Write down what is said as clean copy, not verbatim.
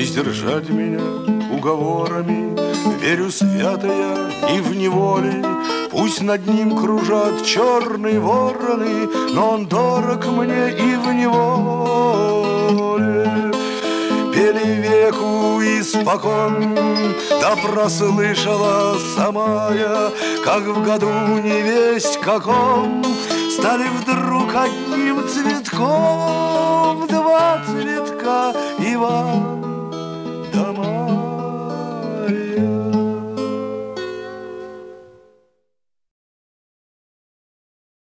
сдержать меня уговорами. Верю свято я и в неволе, пусть над ним кружат черные вороны, но он дорог мне и в неволе. Пели веку испокон, да прослышала сама я, как в году невесть каком стали вдруг одним цветком